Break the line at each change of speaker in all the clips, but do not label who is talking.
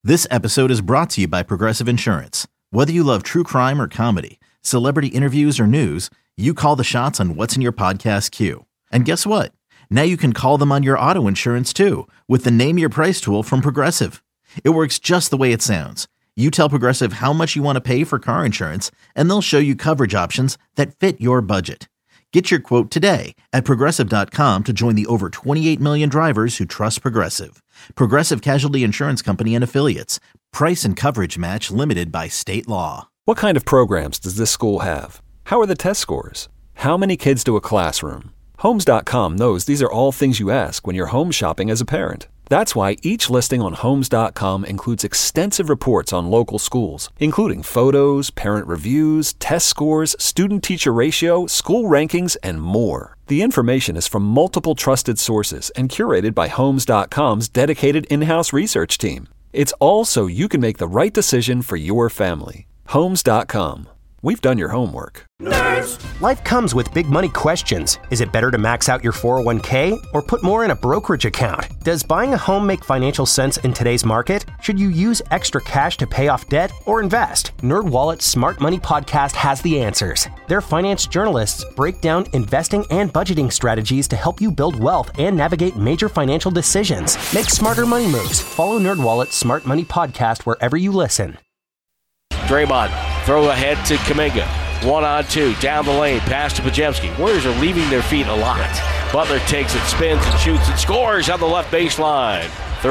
This episode is brought to you by Progressive Insurance. Whether you love true crime or comedy, celebrity interviews or news, you call the shots on what's in your podcast queue. And guess what? Now you can call them on your auto insurance too with the Name Your Price tool from Progressive. It works just the way it sounds. You tell Progressive how much you want to pay for car insurance, and they'll show you coverage options that fit your budget. Get your quote today at Progressive.com to join the over 28 million drivers who trust Progressive. Progressive Casualty Insurance Company and Affiliates. Price and coverage match limited by state law.
What kind of programs does this school have? How are the test scores? How many kids to a classroom? Homes.com knows these are all things you ask when you're home shopping as a parent. That's why each listing on Homes.com includes extensive reports on local schools, including photos, parent reviews, test scores, student-teacher ratio, school rankings, and more. The information is from multiple trusted sources and curated by Homes.com's dedicated in-house research team. It's all so you can make the right decision for your family. Homes.com. We've done your homework.
Nerds! Life comes with big money questions. Is it better to max out your 401k or put more in a brokerage account? Does buying a home make financial sense in today's market? Should you use extra cash to pay off debt or invest? NerdWallet's Smart Money Podcast has the answers. Their finance journalists break down investing and budgeting strategies to help you build wealth and navigate major financial decisions. Make smarter money moves. Follow NerdWallet's Smart Money Podcast wherever you listen.
Draymond, throw ahead to Kuminga. 1-on-2, down the lane, pass to Podziemski. Warriors are leaving their feet a lot. Butler takes it, spins and shoots and scores on the left baseline.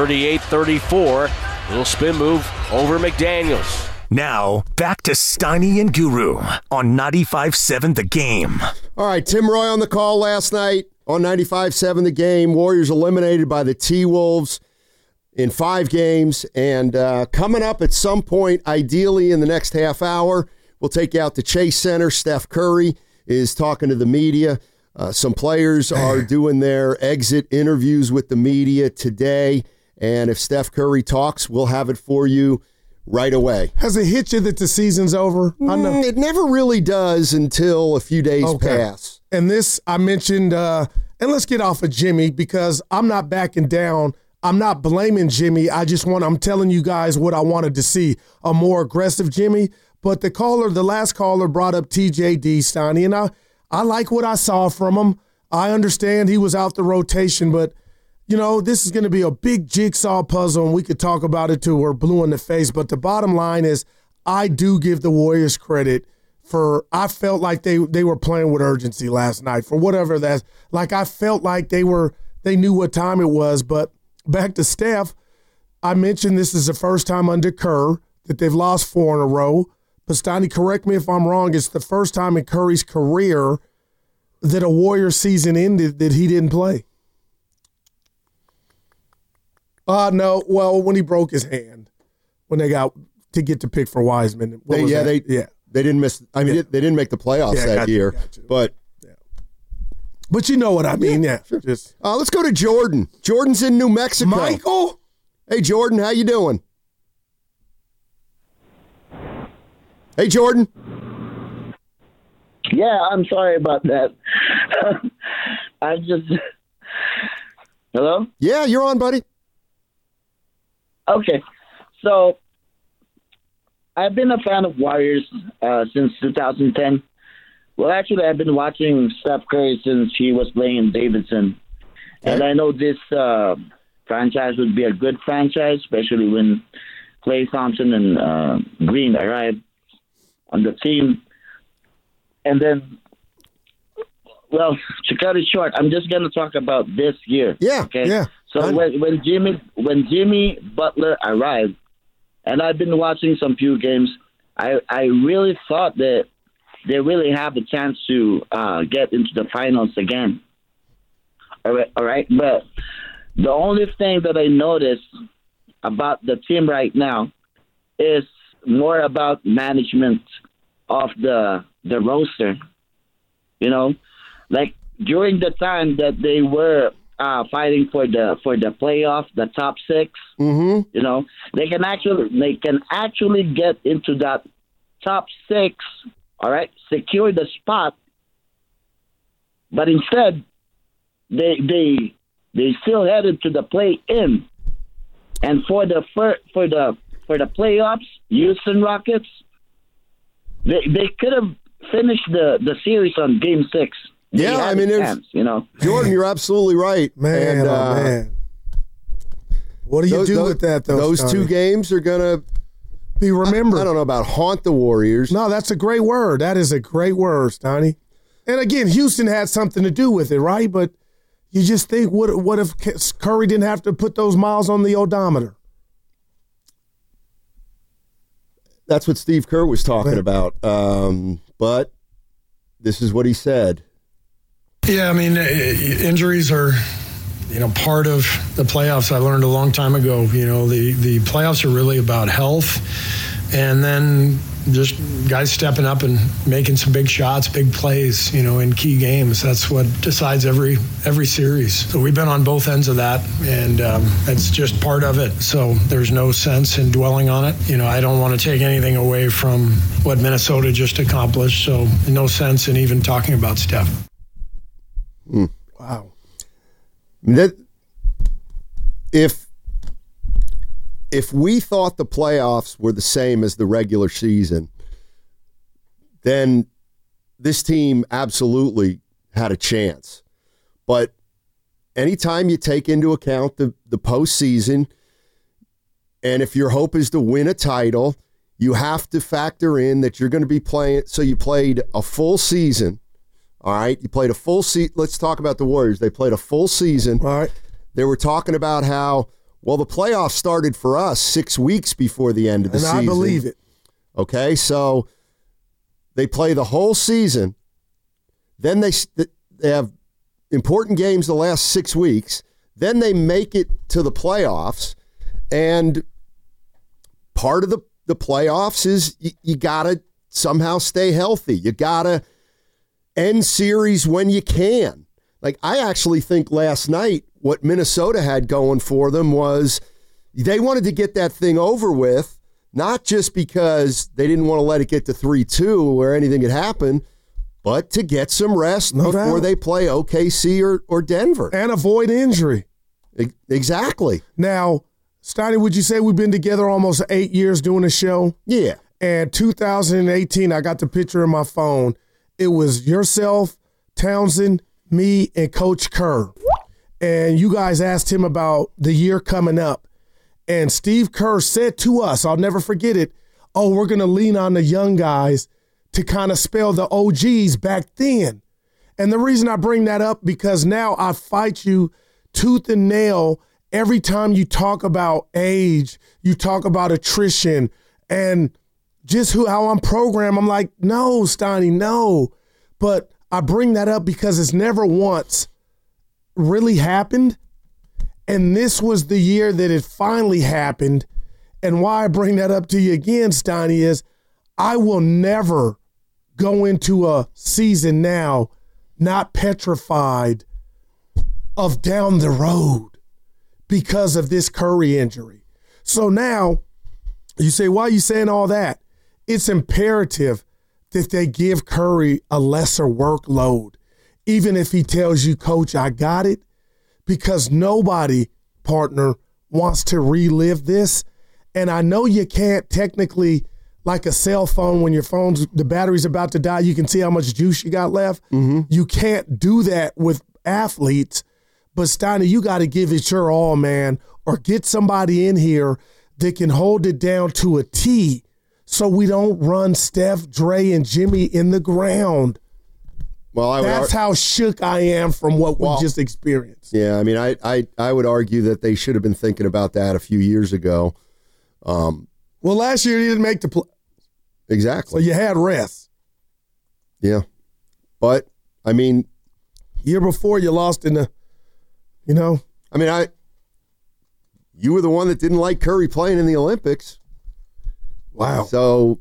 38-34, little spin move over McDaniels.
Now, back to Steiny and Guru on 95.7 The Game.
All right, Tim Roy on the call last night on 95.7 The Game. Warriors eliminated by the T-Wolves in 5 games, and coming up at some point, ideally in the next half hour, we'll take you out to Chase Center. Steph Curry is talking to the media. Some players are doing their exit interviews with the media today, and if Steph Curry talks, we'll have it for you right away.
Has it hit you that the season's over? I know.
It never really does until a few days pass.
And this, I mentioned, and let's get off of Jimmy because I'm not backing down. I'm not blaming Jimmy. I'm telling you guys what I wanted to see, a more aggressive Jimmy. But the last caller brought up TJD, Steiny, and I like what I saw from him. I understand he was out the rotation, but, this is going to be a big jigsaw puzzle, and we could talk about it till we're blue in the face. But the bottom line is I do give the Warriors credit I felt like they were playing with urgency last night for whatever that's. Like I felt like they knew what time it was, but back to Steph, I mentioned this is the first time under Kerr that they've lost 4 in a row. Pastani, correct me if I'm wrong, it's the first time in Curry's career that a Warrior season ended that he didn't play. No, well, when he broke his hand, when they got to get the pick for Wiseman.
They didn't miss. I mean, they didn't make the playoffs that year, but.
But you know what I mean, yeah.
Sure. Let's go to Jordan. Jordan's in New Mexico.
Michael?
Hey, Jordan, how you doing? Hey, Jordan.
Yeah, I'm sorry about that. Hello?
Yeah, you're on, buddy.
Okay. So, I've been a fan of Warriors since 2010. Well, actually, I've been watching Steph Curry since he was playing in Davidson. Okay. And I know this franchise would be a good franchise, especially when Klay Thompson and Green arrive on the team. And then, well, to cut it short, I'm just going to talk about this year.
Yeah,
okay?
Yeah.
So when Jimmy Butler arrived, and I've been watching some few games, I really thought that they really have a chance to get into the finals again. All right. But the only thing that I noticed about the team right now is more about management of the roster. Like during the time that they were fighting for the playoff, the top 6.
Mm-hmm.
They can actually get into that top 6. All right, secure the spot, but instead they still headed to the play-in, and for the for the playoffs, Houston Rockets, they could have finished the series on Game 6.
Yeah, I mean, Jordan, you're absolutely right.
Man,
and,
man. What do you do with that, though?
Those
Scotty?
2 games are going to
be remembered.
I don't know about haunt the Warriors.
No, that's a great word. That is a great word, Stoney. And again, Houston had something to do with it, right? But you just think, what if Curry didn't have to put those miles on the odometer?
That's what Steve Kerr was talking about. But this is what he said.
Yeah, I mean, injuries are, part of the playoffs. I learned a long time ago, the playoffs are really about health and then just guys stepping up and making some big shots, big plays, in key games. That's what decides every series. So we've been on both ends of that, and it's just part of it. So there's no sense in dwelling on it. I don't want to take anything away from what Minnesota just accomplished. So no sense in even talking about Steph.
Wow.
If we thought the playoffs were the same as the regular season, then this team absolutely had a chance. But anytime you take into account the postseason, and if your hope is to win a title, you have to factor in that you're going to be playing. So you played a full season. All right, you played a full season. Let's talk about the Warriors. They played a full season.
All right.
They were talking about how, the playoffs started for us 6 weeks before the end of the season.
And I believe it.
Okay, so they play the whole season. Then they have important games the last 6 weeks. Then they make it to the playoffs. And part of the playoffs is you got to somehow stay healthy. You got to end series when you can. Like, I actually think last night what Minnesota had going for them was they wanted to get that thing over with, not just because they didn't want to let it get to 3-2 where anything could happen, but to get some rest before they play OKC or Denver.
And avoid injury.
Exactly.
Now, Stoney, would you say we've been together almost 8 years doing a show?
Yeah.
And 2018, I got the picture in my phone. It was yourself, Townsend, me, and Coach Kerr. And you guys asked him about the year coming up. And Steve Kerr said to us, I'll never forget it, we're going to lean on the young guys to kind of spell the OGs back then. And the reason I bring that up, because now I fight you tooth and nail every time you talk about age, you talk about attrition, and just how I'm programmed. I'm like, no, Stoney, no. But I bring that up because it's never once really happened. And this was the year that it finally happened. And why I bring that up to you again, Stoney, is I will never go into a season now not petrified of down the road because of this Curry injury. So now you say, why are you saying all that? It's imperative that they give Curry a lesser workload, even if he tells you, Coach, I got it, because nobody, partner, wants to relive this. And I know you can't technically, like a cell phone, when the battery's about to die, you can see how much juice you got left. Mm-hmm. You can't do that with athletes. But Steiner, you got to give it your all, man, or get somebody in here that can hold it down to a T so we don't run Steph, Dre, and Jimmy in the ground.
Well,
that's how shook I am from what we just experienced.
Yeah, I mean, I would argue that they should have been thinking about that a few years ago.
Well, last year you didn't make the play.
Exactly.
So you had rest.
Yeah. But, I mean.
Year before you lost in the,
I mean, you were the one that didn't like Curry playing in the Olympics.
Wow.
So,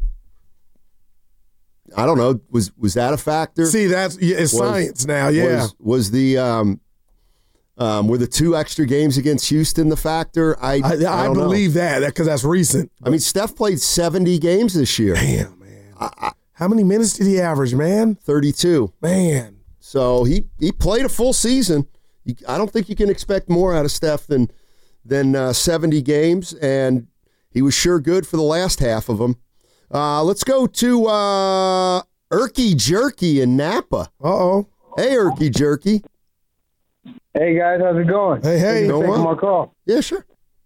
I don't know. Was that a factor?
See, it's science now, yeah.
Was the were the 2 extra games against Houston the factor? I
believe that because that's recent.
I mean, Steph played 70 games this year.
Damn, man. How many minutes did he average, man?
32.
Man.
So he played a full season. I don't think you can expect more out of Steph than 70 games, and he was sure good for the last half of them. Let's go to Erky Jerky in Napa.
Uh-oh.
Hey, Erky Jerky.
Hey, guys. How's it going?
Hey.
Thanks for taking my call.
Yeah, sure.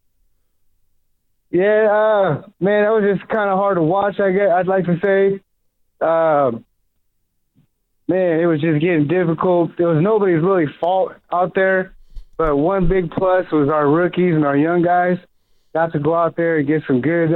Yeah, man, that was just kind of hard to watch, I'd like to say. Man, it was just getting difficult. It was nobody's really fault out there, but one big plus was our rookies and our young guys got to go out there and get some good,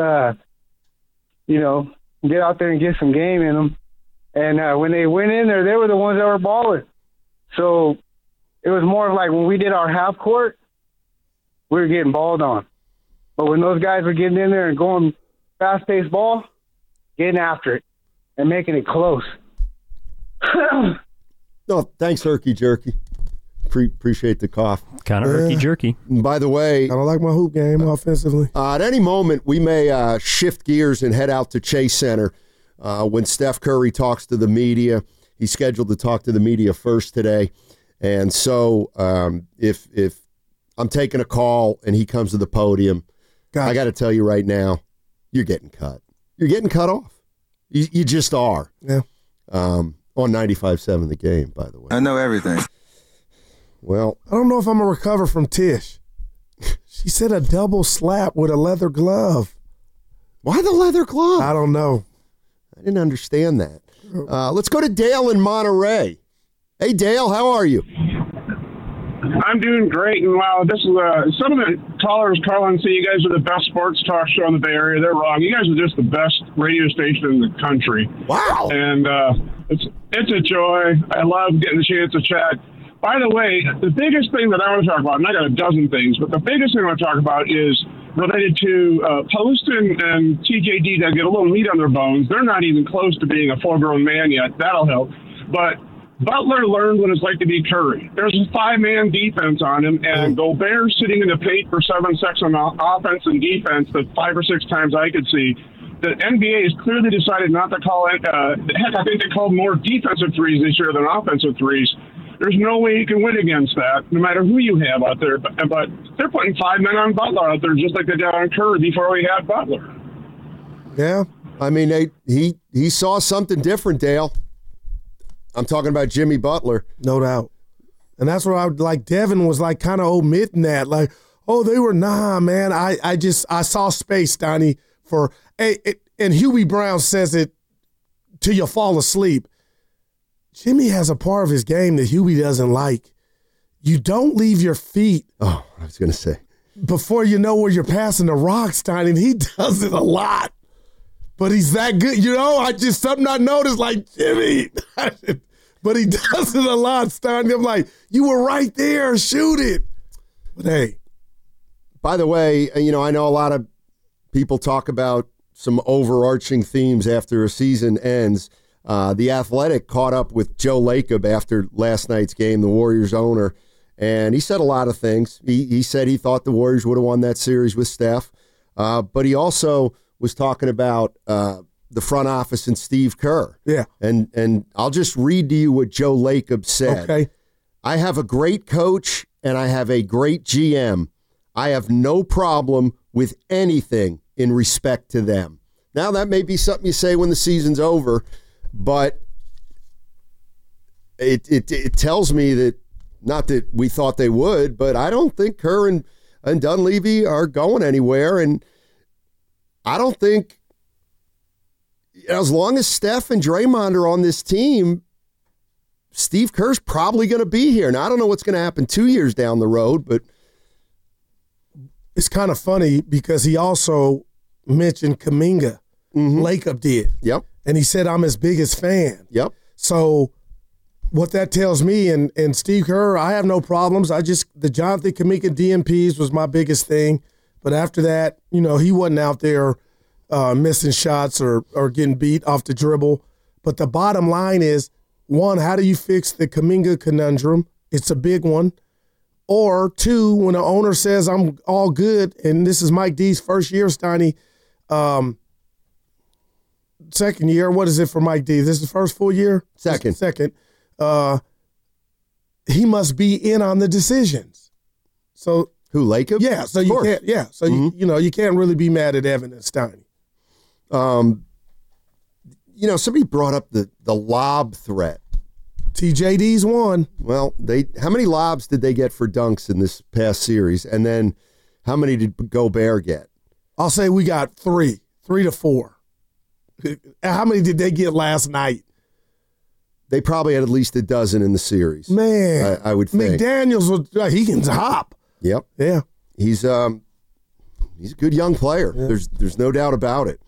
get out there and get some game in them. And when they went in there, they were the ones that were balling. So it was more of like when we did our half court, we were getting balled on. But when those guys were getting in there and going fast-paced ball, getting after it and making it close.
No, thanks, Herky Jerky. Appreciate the cough.
Kind of herky jerky.
By the way,
I don't like my hoop game offensively.
At any moment, we may shift gears and head out to Chase Center when Steph Curry talks to the media. He's scheduled to talk to the media first today. And so if I'm taking a call and he comes to the podium, I got to tell you right now, you're getting cut. You're getting cut off. You just are.
Yeah.
On 95.7 The Game, by the way.
I know everything.
Well,
I don't know if I'm going to recover from Tish. She said a double slap with a leather glove.
Why the leather glove?
I don't know.
I didn't understand that. Let's go to Dale in Monterey. Hey, Dale, how are you?
I'm doing great, and wow, this is some of the callers calling say you guys are the best sports talk show in the Bay Area. They're wrong. You guys are just the best radio station in the country.
Wow!
And it's a joy. I love getting the chance to chat. By the way, the biggest thing that I want to talk about, and I got a dozen things, but the biggest thing I want to talk about is related to Post and TJD that get a little meat on their bones. They're not even close to being a full-grown man yet. That'll help. But Butler learned what it's like to be Curry. There's a 5-man defense on him, and Gobert sitting in the paint for 7 seconds on offense and defense the 5 or 6 times I could see. The NBA has clearly decided not to call it. Heck, I think they called more defensive threes this year than offensive threes. There's no way you can win against that, no matter who you have out there. But they're putting 5 men on Butler out there just like they did on Curry before we had Butler.
Yeah, I mean, he saw something different, Dale. I'm talking about Jimmy Butler.
No doubt. And that's where Devin was kind of omitting that. Like, oh, they were, nah, man. I saw space, Donnie, for, and Hubie Brown says it till you fall asleep. Jimmy has a part of his game that Hubie doesn't like. You don't leave your feet.
Oh, I was going to say.
Before you know where you're passing the rock, Stein, and he does it a lot. But he's that good. Something I noticed, like, Jimmy. But he does it a lot, Stein. I'm like, you were right there. Shoot it. But, hey.
By the way, I know a lot of people talk about some overarching themes after a season ends. The Athletic caught up with Joe Lacob after last night's game, the Warriors owner, and he said a lot of things. He said he thought the Warriors would have won that series with Steph, but he also was talking about the front office and Steve Kerr.
Yeah.
And I'll just read to you what Joe Lacob said.
Okay.
I have a great coach and I have a great GM. I have no problem with anything in respect to them. Now, that may be something you say when the season's over, but it tells me that, not that we thought they would, but I don't think Kerr and Dunleavy are going anywhere. And I don't think, as long as Steph and Draymond are on this team, Steve Kerr's probably going to be here. Now, I don't know what's going to happen 2 years down the road, but
it's kind of funny because he also mentioned Kuminga. Lacob did.
Yep.
And he said, I'm his biggest fan.
Yep. So
what that tells me, and Steve Kerr, I have no problems. The Jonathan Kuminga DMPs was my biggest thing. But after that, he wasn't out there missing shots or getting beat off the dribble. But the bottom line is, one, how do you fix the Kuminga conundrum? It's a big one. Or two, when the owner says, I'm all good, and this is Mike D's first year, Steiny, second year, what is it for Mike D? This is the first full year?
Second.
He must be in on the decisions. So
Who, Lacob?
Yeah, so you can't. Yeah, so you can't really be mad at Evan and Steiny.
Somebody brought up the lob threat.
TJD's one.
Well, how many lobs did they get for dunks in this past series? And then how many did Gobert get?
I'll say we got 3 to 4. How many did they get last night?
They probably had at least a dozen in the series.
Man,
I would think.
McDaniels, he can hop.
Yep.
Yeah.
He's a good young player. Yeah. There's no doubt about it.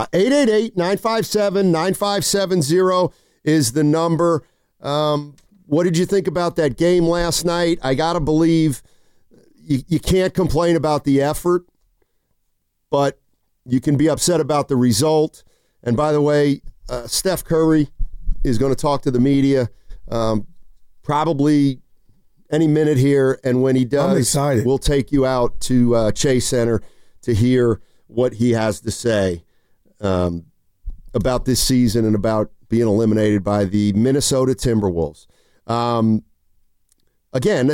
888-957-9570 is the number. What did you think about that game last night? I got to believe you can't complain about the effort, but you can be upset about the result. And by the way, Steph Curry is going to talk to the media probably any minute here. And when he does, we'll take you out to Chase Center to hear what he has to say about this season and about being eliminated by the Minnesota Timberwolves. Again,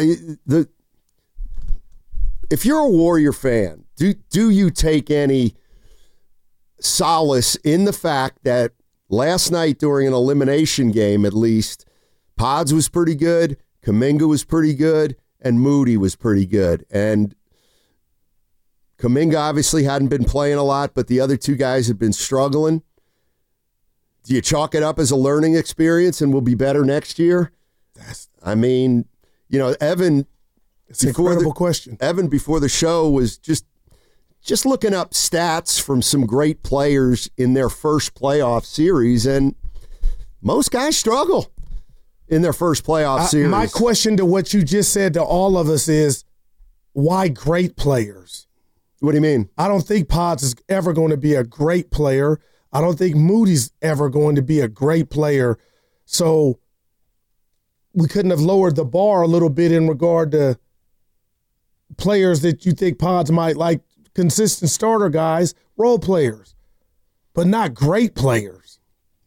if you're a Warrior fan, do you take any solace in the fact that last night during an elimination game, at least, Pods was pretty good, Kuminga was pretty good, and Moody was pretty good. And Kuminga obviously hadn't been playing a lot, but the other two guys had been struggling. Do you chalk it up as a learning experience and will be better next year? Evan.
It's an incredible question.
Evan, before the show, was just looking up stats from some great players in their first playoff series, and most guys struggle in their first playoff series.
My question to what you just said to all of us is, why great players?
What do you mean?
I don't think Pods is ever going to be a great player. I don't think Moody's ever going to be a great player. So we couldn't have lowered the bar a little bit in regard to players that you think Pods might like, consistent starter guys, role players, but not great players.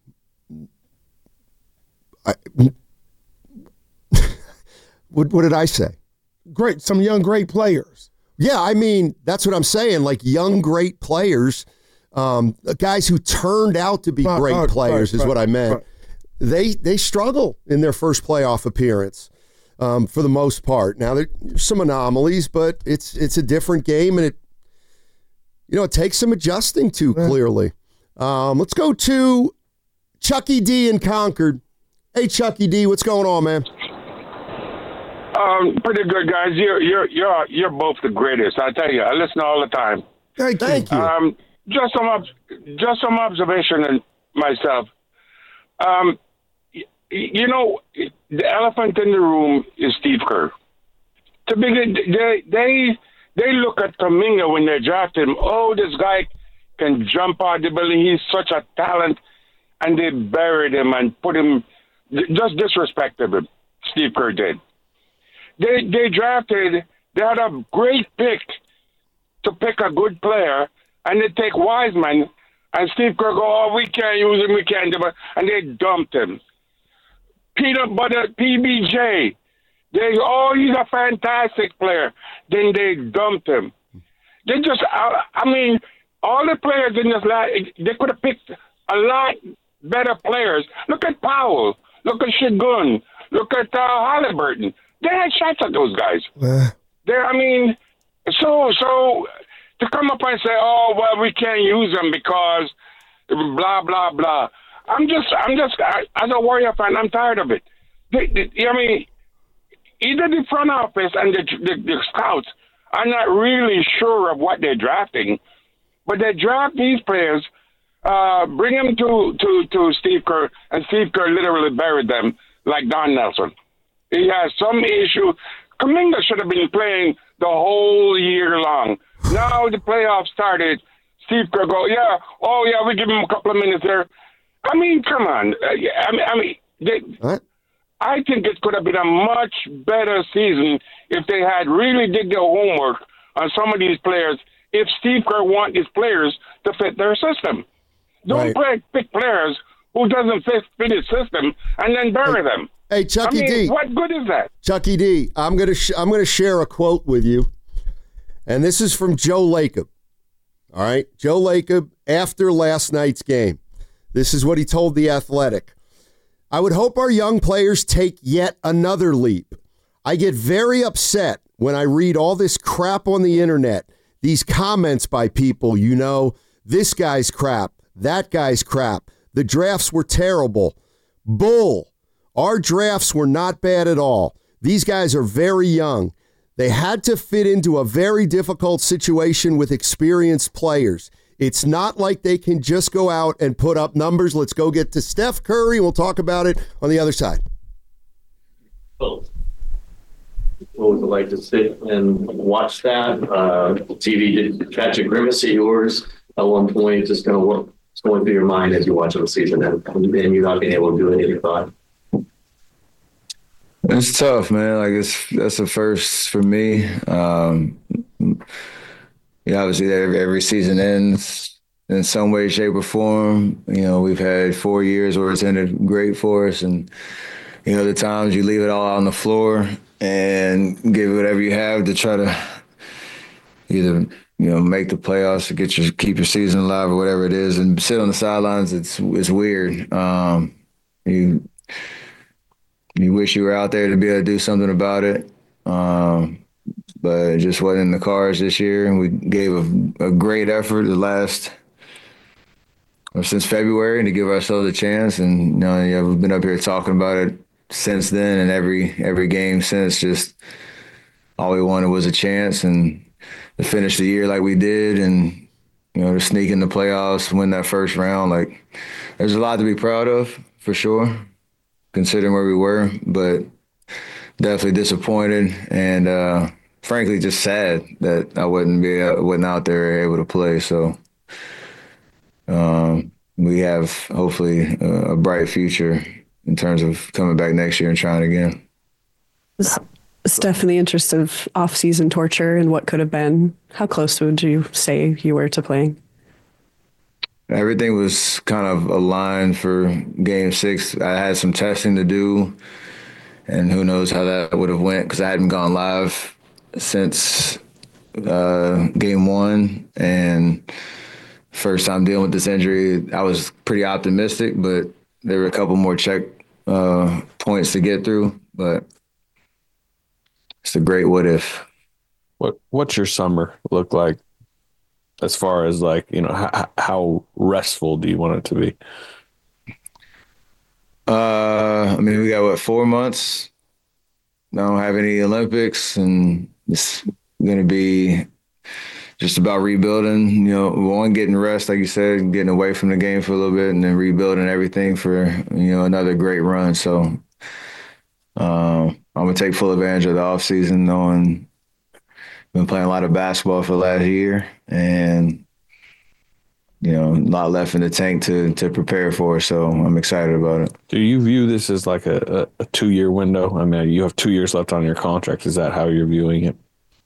What did I say?
Great, some young great players.
Yeah, I mean, that's what I'm saying, like young great players, guys who turned out to be great players is what I meant. They struggle in their first playoff appearance for the most part. Now, there's some anomalies, but it's a different game, and it takes some adjusting to, clearly. Let's go to Chucky D in Concord. Hey, Chucky D, what's going on, man?
Pretty good, guys. You're both the greatest. I tell you, I listen all the time.
Thank you.
Just some observation in myself. The elephant in the room is Steve Kerr. To begin, they look at Kuminga when they draft him. Oh, this guy can jump out the building. He's such a talent, and they buried him and put him, just disrespected him. Steve Kerr did. They had a great pick to pick a good player, and they take Wiseman, and Steve Kerr go, oh, we can't use him, we can't do it, and they dumped him. Peanut Butter, PBJ, he's a fantastic player. Then they dumped him. They just, all the players in this they could have picked a lot better players. Look at Powell. Look at Şengün. Look at Halliburton. They had shots at those guys. So to come up and say, oh, well, we can't use them because blah, blah, blah. I'm just, as a Warrior fan, I'm tired of it. Either the front office and the scouts are not really sure of what they're drafting, but they draft these players, bring them to Steve Kerr, and Steve Kerr literally buried them like Don Nelson. He has some issue. Kuminga should have been playing the whole year long. Now the playoffs started. Steve Kerr go, we give him a couple of minutes there. Come on. I think it could have been a much better season if they had really did their homework on some of these players. If Steve Kerr wants his players to fit their system, don't pick players who doesn't fit his system and then bury them.
Hey, Chucky D.
What good is that?
Chucky D, I'm gonna share a quote with you And this is from Joe Lacob. All right, Joe Lacob after last night's game. This is what he told The Athletic. I would hope our young players take yet another leap. I get very upset when I read all this crap on the internet, these comments by people, this guy's crap, that guy's crap. The drafts were terrible. Bull. Our drafts were not bad at all. These guys are very young. They had to fit into a very difficult situation with experienced players. It's not like they can just go out and put up numbers. Let's go get to Steph Curry. We'll talk about it on the other side.
What was it like to sit and watch that? TV did catch a grimace at yours at one point, just kind of what's going through your mind as you watch the season and you not being able to do anything about it?
It's tough, man. That's a first for me. Obviously every season ends in some way, shape, or form. We've had 4 years where it's ended great for us, and the times you leave it all out on the floor and give whatever you have to try to either make the playoffs or keep your season alive or whatever it is, and sit on the sidelines. It's weird. You wish you were out there to be able to do something about it. But it just wasn't in the cards this year. And we gave a great effort since February to give ourselves a chance. And we've been up here talking about it since then, and every game since. Just all we wanted was a chance, and to finish the year like we did, and to sneak in the playoffs, win that first round. There's a lot to be proud of for sure, considering where we were, but definitely disappointed and frankly just sad that I wasn't out there able to play. So we have hopefully a bright future in terms of coming back next year and trying again.
Steph, in the interest of off-season torture and what could have been, how close would you say you were to playing?
Everything was kind of aligned for Game 6. I had some testing to do, and who knows how that would have went because I hadn't gone live since Game 1. And first time dealing with this injury, I was pretty optimistic, but there were a couple more check points to get through. But it's a great what if.
What's your summer look like as far as how restful do you want it to be?
We got 4 months. I don't have any Olympics, and it's going to be just about rebuilding. Getting rest, like you said, getting away from the game for a little bit, and then rebuilding everything for another great run. So I'm gonna take full advantage of the off season, knowing been playing a lot of basketball for the last year, and a lot left in the tank to prepare for. So I'm excited about it.
Do you view this as like a 2-year window? I mean, you have 2 years left on your contract. Is that how you're viewing it?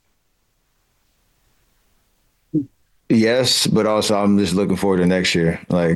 Yes, but also I'm just looking forward to next year.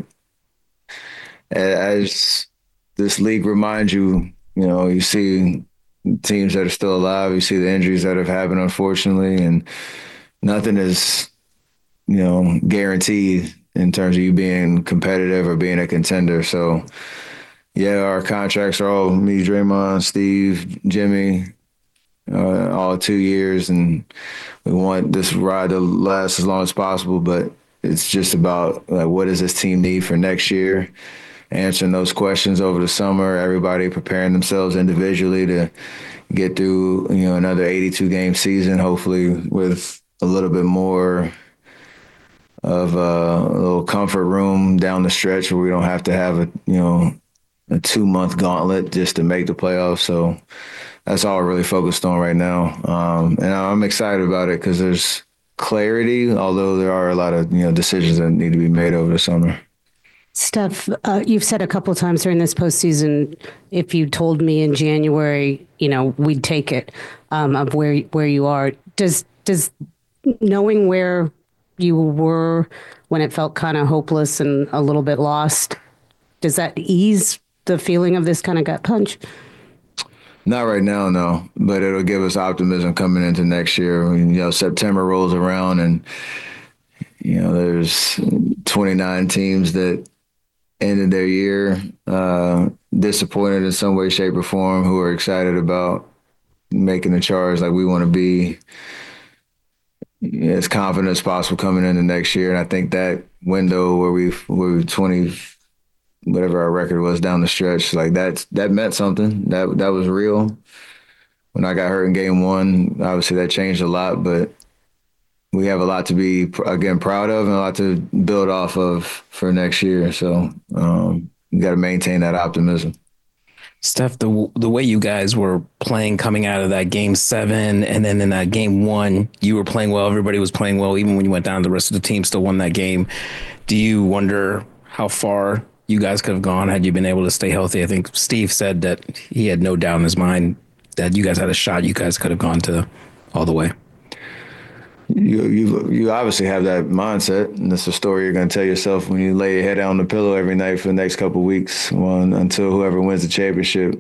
As this league reminds you, you see teams that are still alive, you see the injuries that have happened, unfortunately, and nothing is, guaranteed in terms of you being competitive or being a contender. So, yeah, our contracts are all me, Draymond, Steve, Jimmy, all 2 years, and we want this ride to last as long as possible. But it's just about what does this team need for next year? Answering those questions over the summer, everybody preparing themselves individually to get through, another 82-game season, hopefully with a little bit more of a little comfort room down the stretch where we don't have to have a 2-month gauntlet just to make the playoffs. So that's all we're really focused on right now. And I'm excited about it because there's clarity, although there are a lot of, decisions that need to be made over the summer.
Steph, you've said a couple of times during this postseason, if you told me in January, we'd take it, of where you are. Does knowing where you were when it felt kind of hopeless and a little bit lost, does that ease the feeling of this kind of gut punch?
Not right now, no. But it'll give us optimism coming into next year. September rolls around and, there's 29 teams that ended their year disappointed in some way, shape, or form, who are excited about making the charge like we want to be as confident as possible coming into next year. And I think that window where we 20, whatever our record was down the stretch, like that meant something. That was real. When I got hurt in game one, obviously that changed a lot, but we have a lot to be, again, proud of and a lot to build off of for next year. So you got to maintain that optimism.
Steph, the way you guys were playing coming out of that game 7 and then in that game 1, you were playing well. Everybody was playing well. Even when you went down, the rest of the team still won that game. Do you wonder how far you guys could have gone had you been able to stay healthy? I think Steve said that he had no doubt in his mind that you guys had a shot. You guys could have gone to all the way.
You obviously have that mindset, and that's a story you're going to tell yourself when you lay your head on the pillow every night for the next couple of weeks, until whoever wins the championship,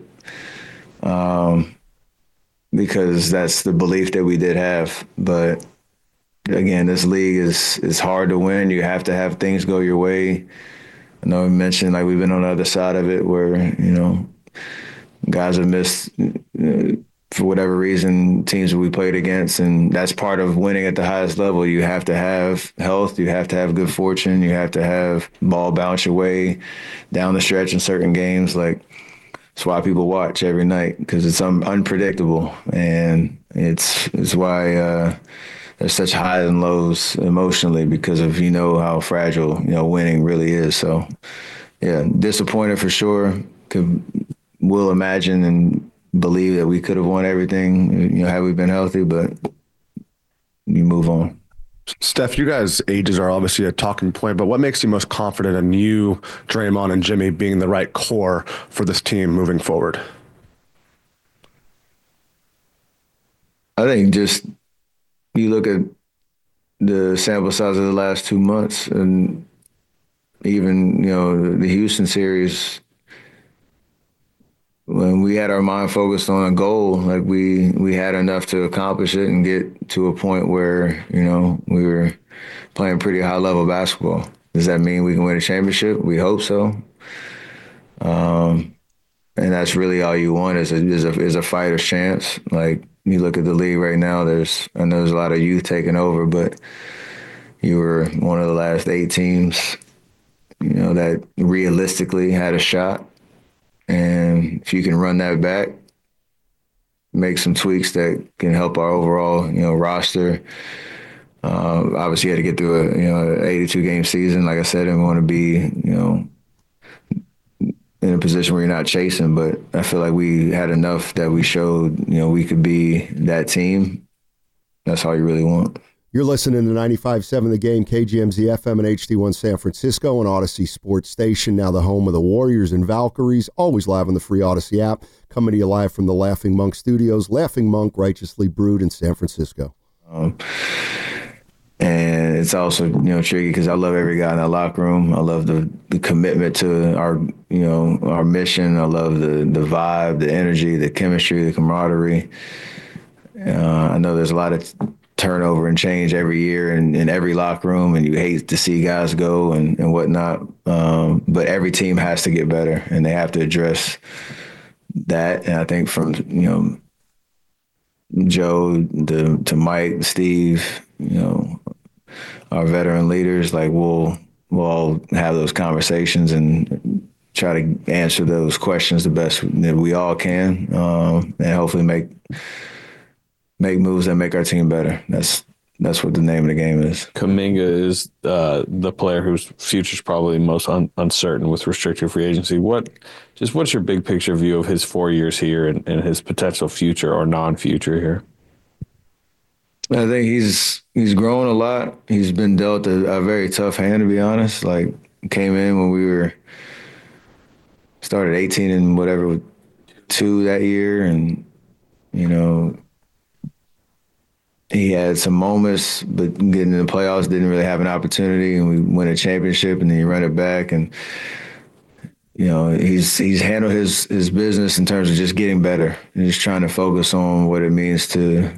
because that's the belief that we did have. But again, this league is hard to win. You have to have things go your way. I know we mentioned like we've been on the other side of it where guys have missed. For whatever reason, teams that we played against, and that's part of winning at the highest level. You have to have health, you have to have good fortune, you have to have ball bounce your way down the stretch in certain games. Like, it's why people watch every night, because it's unpredictable, and it's why there's such highs and lows emotionally, because of how fragile winning really is. So, yeah, disappointed for sure. Will imagine and believe that we could have won everything, had we been healthy, but you move on.
Steph, you guys' ages are obviously a talking point, but what makes you most confident in you, Draymond, and Jimmy being the right core for this team moving forward?
I think just you look at the sample size of the last 2 months, and even, the Houston series, when we had our mind focused on a goal, like we had enough to accomplish it and get to a point where, we were playing pretty high level basketball. Does that mean we can win a championship? We hope so. And that's really all you want is a fighter's chance. Like, you look at the league right now, I know there's a lot of youth taking over, but you were one of the last 8 teams, that realistically had a shot. And if you can run that back, make some tweaks that can help our overall, roster. Obviously, you had to get through an 82-game season, like I said, and we want to be, in a position where you're not chasing. But I feel like we had enough that we showed, we could be that team. That's all you really want.
You're listening to 95.7 The Game, KGMZ FM and HD1 San Francisco, and Odyssey Sports Station, now the home of the Warriors and Valkyries, always live on the free Odyssey app, coming to you live from the Laughing Monk Studios. Laughing Monk, righteously brewed in San Francisco.
And it's also, tricky because I love every guy in that locker room. I love the commitment to our mission. I love the vibe, the energy, the chemistry, the camaraderie. I know there's a lot of turnover and change every year in every locker room, and you hate to see guys go and whatnot. But every team has to get better, and they have to address that. And I think from, Joe to Mike, Steve, our veteran leaders, like we'll all have those conversations and try to answer those questions the best that we all can, and hopefully make moves that make our team better. That's what the name of the game is.
Kuminga is the player whose future is probably most uncertain with restricted free agency. What's your big picture view of his 4 years here and his potential future or non-future here?
I think he's grown a lot. He's been dealt a very tough hand, to be honest. Like, came in when we started 18 and whatever, 2 that year, and he had some moments, but getting in the playoffs didn't really have an opportunity, and we win a championship, and then you run it back, and he's handled his business in terms of just getting better and just trying to focus on what it means to,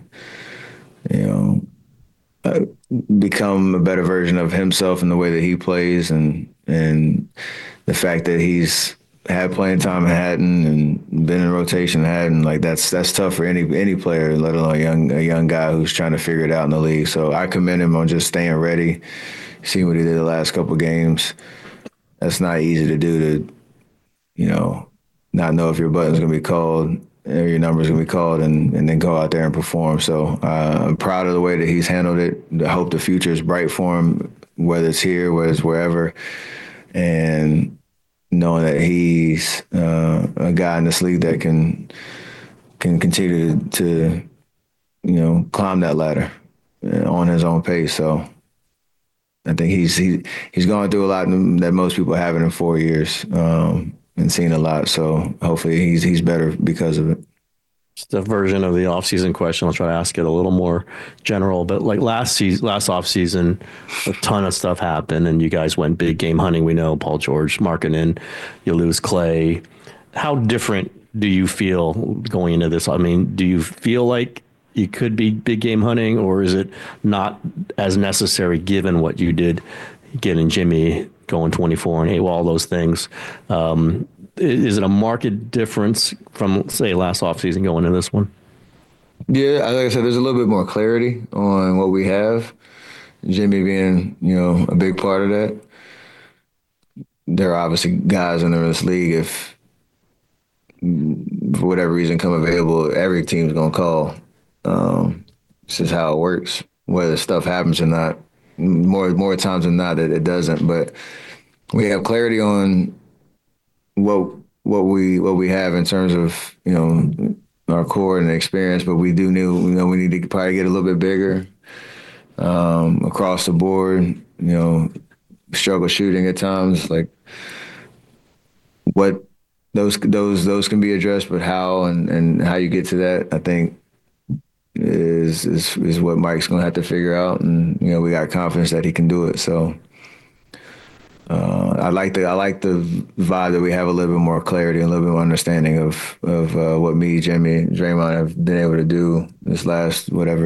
become a better version of himself in the way that he plays, and the fact that he's had playing time in Hatton and been in rotation in Hatton, like that's tough for any player, let alone a young guy who's trying to figure it out in the league. So I commend him on just staying ready, seeing what he did the last couple of games. That's not easy to do, to, not know if your button's going to be called or your number's going to be called and then go out there and perform. So I'm proud of the way that he's handled it. I hope the future is bright for him, whether it's here, whether it's wherever. And knowing that he's a guy in this league that can continue to climb that ladder on his own pace. So I think he's gone through a lot that most people haven't in 4 years, and seen a lot. So hopefully he's better because of it.
It's the version of the offseason question. I'll try to ask it a little more general, but like last offseason, a ton of stuff happened and you guys went big game hunting. We know Paul George, Markkanen, you lose Clay. How different do you feel going into this? I mean, do you feel like you could be big game hunting, or is it not as necessary given what you did getting Jimmy going 24 and 8, all those things? Is it a marked difference from, say, last offseason going into this one?
Yeah, like I said, there's a little bit more clarity on what we have. Jimmy being, a big part of that. There are obviously guys in this league, if for whatever reason come available, every team's going to call. This is how it works, whether stuff happens or not. More times than not, it doesn't. But we have clarity on what we have in terms of our core and experience, but we do we need to probably get a little bit bigger across the board. Struggle shooting at times, like what those can be addressed, but how and how you get to that, I think is what Mike's going to have to figure out, and we got confidence that he can do it. So. I like the vibe that we have a little bit more clarity and a little bit more understanding of what me, Jimmy, Draymond have been able to do this last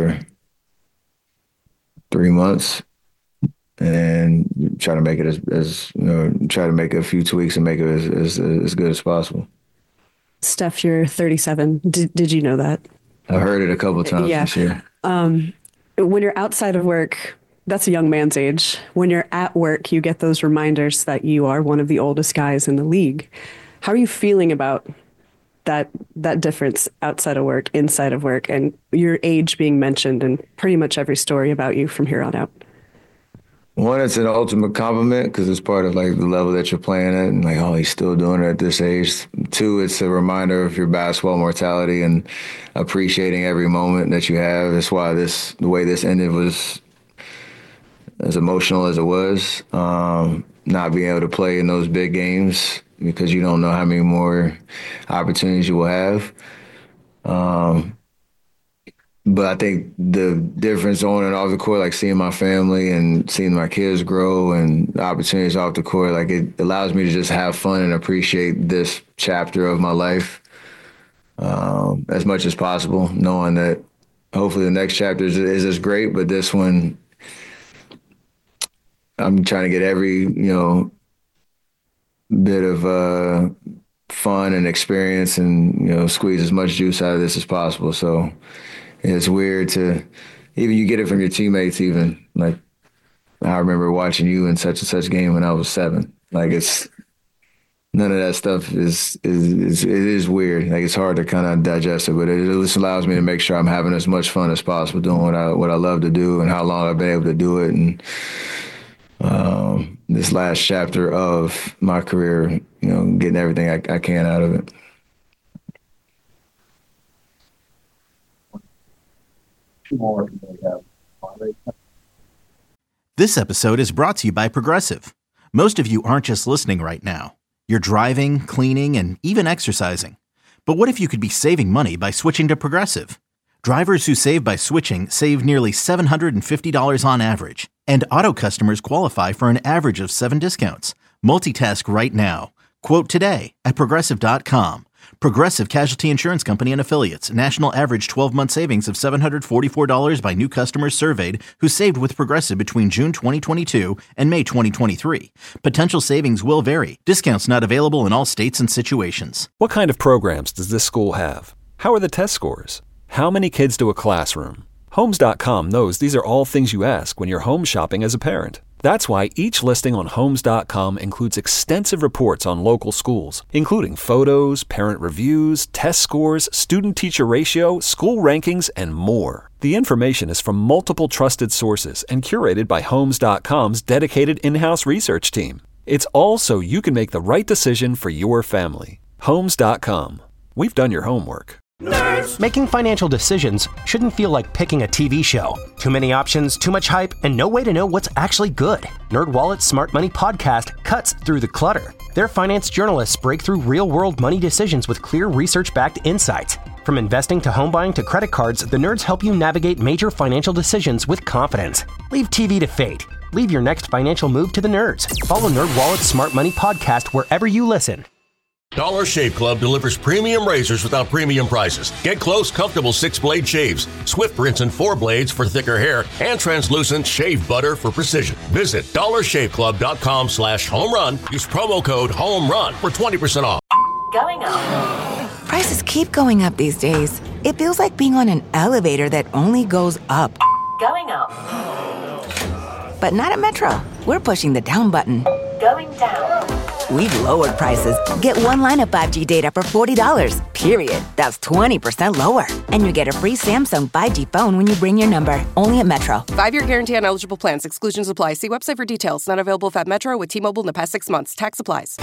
3 months, and try to make it try to make a few tweaks and make it as good as possible.
Steph, you're 37. Did you know that?
I heard it a couple of times this year.
When you're outside of work, that's a young man's age. When you're at work, you get those reminders that you are one of the oldest guys in the league. How are you feeling about that difference outside of work, inside of work, and your age being mentioned in pretty much every story about you from here on out?
One, it's an ultimate compliment because it's part of like the level that you're playing at, and like, oh, he's still doing it at this age. Two, it's a reminder of your basketball mortality and appreciating every moment that you have. That's why the way this ended was as emotional as it was, not being able to play in those big games because you don't know how many more opportunities you will have. But I think the difference on and off the court, like seeing my family and seeing my kids grow and opportunities off the court, like it allows me to just have fun and appreciate this chapter of my life as much as possible, knowing that hopefully the next chapter is as great, but this one, I'm trying to get every, bit of fun and experience and, squeeze as much juice out of this as possible. So it's weird to, even you get it from your teammates even. Like, I remember watching you in such and such game when I was 7. Like, it's, none of that stuff it is weird. Like, it's hard to kind of digest it, but it just allows me to make sure I'm having as much fun as possible doing what I love to do and how long I've been able to do it. And, this last chapter of my career, getting everything I can out of it.
This episode is brought to you by Progressive. Most of you aren't just listening right now. You're driving, cleaning, and even exercising. But what if you could be saving money by switching to Progressive? Drivers who save by switching save nearly $750 on average, and auto customers qualify for an average of 7 discounts. Multitask right now. Quote today at Progressive.com. Progressive Casualty Insurance Company and Affiliates. National average 12-month savings of $744 by new customers surveyed who saved with Progressive between June 2022 and May 2023. Potential savings will vary. Discounts not available in all states and situations.
What kind of programs does this school have? How are the test scores? How many kids do a classroom? Homes.com knows these are all things you ask when you're home shopping as a parent. That's why each listing on Homes.com includes extensive reports on local schools, including photos, parent reviews, test scores, student-teacher ratio, school rankings, and more. The information is from multiple trusted sources and curated by Homes.com's dedicated in-house research team. It's all so you can make the right decision for your family. Homes.com. We've done your homework.
Nerds. Making financial decisions shouldn't feel like picking a TV show. Too many options, too much hype, and no way to know what's actually good. NerdWallet's Smart Money Podcast cuts through the clutter. Their finance journalists break through real-world money decisions with clear research-backed insights. From investing to home buying to credit cards, the nerds help you navigate major financial decisions with confidence. Leave TV to fate. Leave your next financial move to the nerds. Follow NerdWallet's Smart Money Podcast wherever you listen.
Dollar Shave Club delivers premium razors without premium prices. Get close, comfortable 6-blade shaves, swift rinse and 4 blades for thicker hair, and translucent shave butter for precision. Visit dollarshaveclub.com/home-run. Use promo code HOME-RUN for 20% off.
Going up. Prices keep going up these days. It feels like being on an elevator that only goes up.
Going up.
But not at Metro. We're pushing the down button.
Going down.
We've lowered prices. Get one line of 5G data for $40, period. That's 20% lower. And you get a free Samsung 5G phone when you bring your number. Only at Metro.
5-year guarantee on eligible plans. Exclusions apply. See website for details. Not available at Metro with T-Mobile in the past 6 months. Tax applies.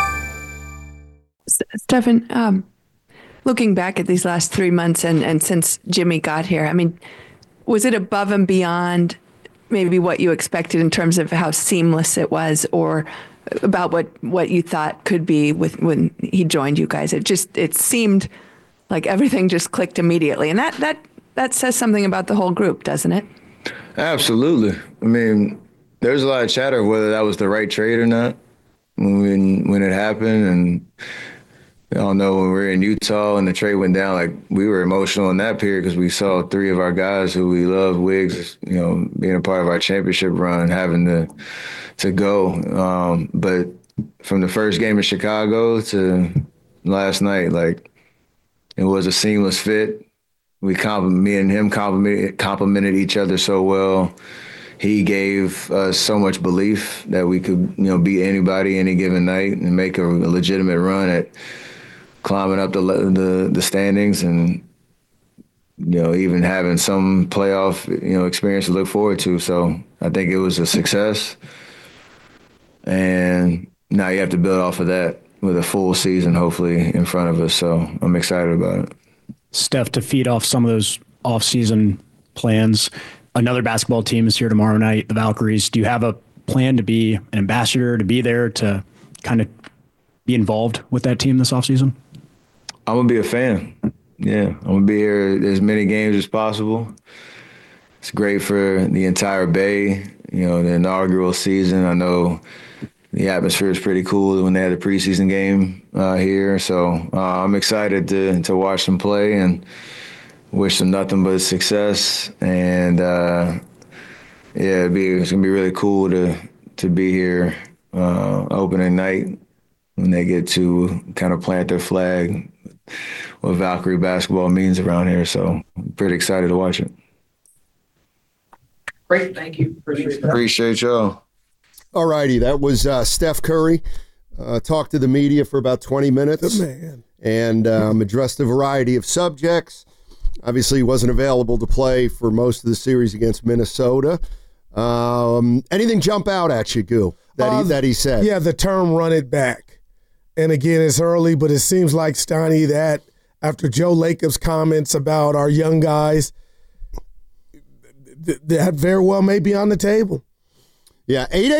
Stefan, looking back at these last 3 months and since Jimmy got here, I mean, was it above and beyond maybe what you expected in terms of how seamless it was, or about what you thought could be when he joined you guys? It seemed like everything just clicked immediately, and that says something about the whole group, doesn't it?
Absolutely. I mean, there's a lot of chatter whether that was the right trade or not when it happened, and I don't know, when we were in Utah and the trade went down, like, we were emotional in that period because we saw 3 of our guys who we love, Wiggs, being a part of our championship run, having to go. But from the first game in Chicago to last night, like, it was a seamless fit. Me and him complimented each other so well. He gave us so much belief that we could, beat anybody any given night and make a legitimate run at climbing up the standings, and even having some playoff experience to look forward to. So I think it was a success, and now you have to build off of that with a full season hopefully in front of us. So I'm excited about it.
Steph, to feed off some of those off-season plans, another basketball team is here tomorrow night, the Valkyries. Do you have a plan to be an ambassador, to be there, to kind of be involved with that team this offseason?
I'm going to be a fan. Yeah, I'm going to be here as many games as possible. It's great for the entire Bay, the inaugural season. I know the atmosphere is pretty cool when they had the preseason game here. So I'm excited to watch them play and wish them nothing but success. And, it's going to be really cool to be here opening night when they get to kind of plant their flag, what Valkyrie basketball means around here. So I'm pretty excited to watch it.
Great. Thank you.
Appreciate y'all.
All righty. That was Steph Curry. Talked to the media for about 20 minutes.
Good man.
And addressed a variety of subjects. Obviously, he wasn't available to play for most of the series against Minnesota. Anything jump out at you, Goo, that he said?
Yeah, the term "run it back." And again, it's early, but it seems like, Steiny, that after Joe Lacob's comments about our young guys, that very well may be on the table.
Yeah,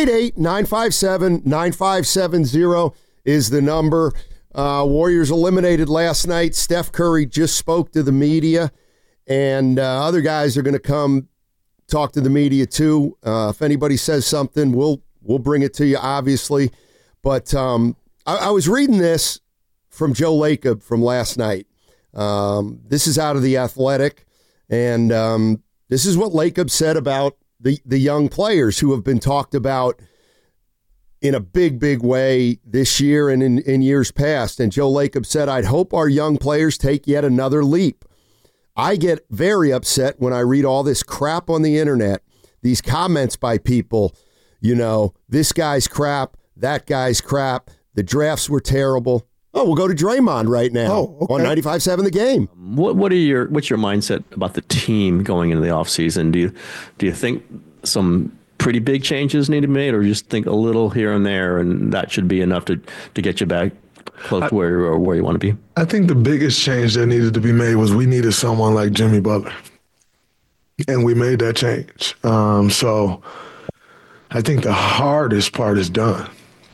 888-957-9570 is the number. Warriors eliminated last night. Steph Curry just spoke to the media, and other guys are going to come talk to the media too. If anybody says something, we'll bring it to you, obviously. But I was reading this from Joe Lacob from last night. This is out of The Athletic, and this is what Lacob said about the young players who have been talked about in a big, big way this year and in years past. And Joe Lacob said, "I'd hope our young players take yet another leap. I get very upset when I read all this crap on the internet, these comments by people, this guy's crap, that guy's crap, the drafts were terrible." Oh, we'll go to Draymond right now on 95.7 The Game.
What's your mindset about the team going into the offseason? Do you think some pretty big changes need to be made, or just think a little here and there and that should be enough to get you back close to where you want to be?
I think the biggest change that needed to be made was we needed someone like Jimmy Butler. And we made that change. So I think the hardest part is done.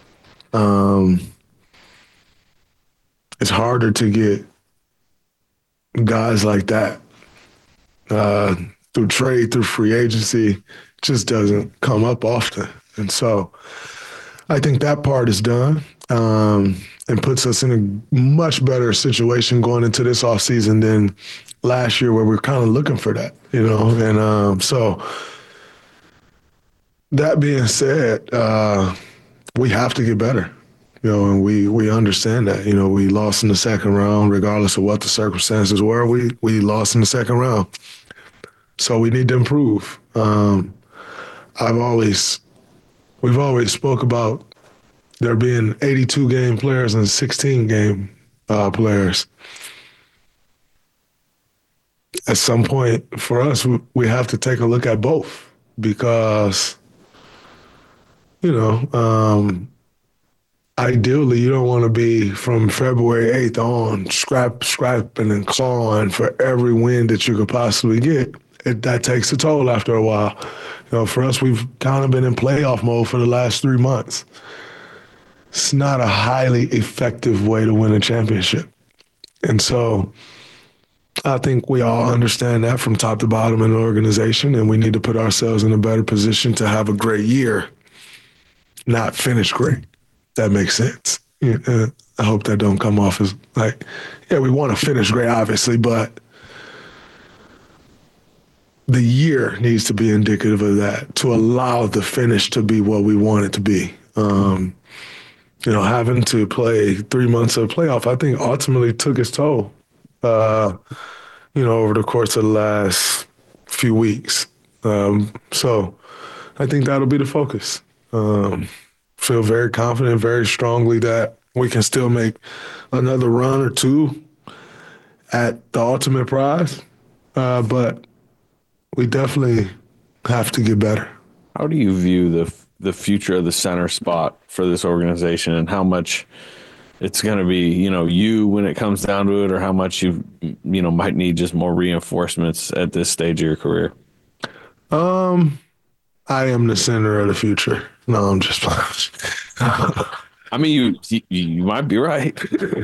It's harder to get guys like that through trade, through free agency. Just doesn't come up often. And so I think that part is done and puts us in a much better situation going into this offseason than last year, where we're kind of looking for that, And so that being said, we have to get better. And we understand that. We lost in the second round, regardless of what the circumstances were. We lost in the second round, so we need to improve. We've always spoke about there being 82 game players and 16 game players. At some point, for us, we have to take a look at both, because ideally, you don't want to be from February 8th on scrapping and clawing for every win that you could possibly get. That takes a toll after a while. For us, we've kind of been in playoff mode for the last 3 months. It's not a highly effective way to win a championship. And so I think we all understand that from top to bottom in the organization, and we need to put ourselves in a better position to have a great year, not finish great. That makes sense. I hope that don't come off as we want to finish great, obviously, but the year needs to be indicative of that, to allow the finish to be what we want it to be. Having to play 3 months of playoff, I think ultimately took its toll, over the course of the last few weeks. So I think that'll be the focus. Feel very confident, very strongly that we can still make another run or two at the ultimate prize. But we definitely have to get better.
How do you view the future of the center spot for this organization, and how much it's going to be, you when it comes down to it, or how much you might need just more reinforcements at this stage of your career?
I am the center of the future. No, I'm just playing.
I mean, you might be right.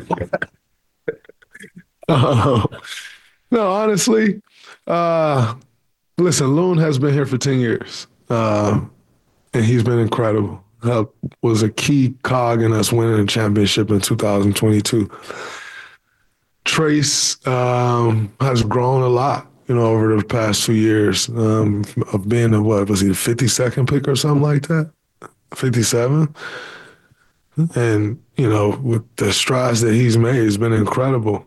No, honestly, listen, Loon has been here for 10 years, and he's been incredible. Was a key cog in us winning a championship in 2022. Trace has grown a lot, over the past 2 years, of being was he the 52nd pick or something like that? 57? And, with the strides that he's made, it's been incredible.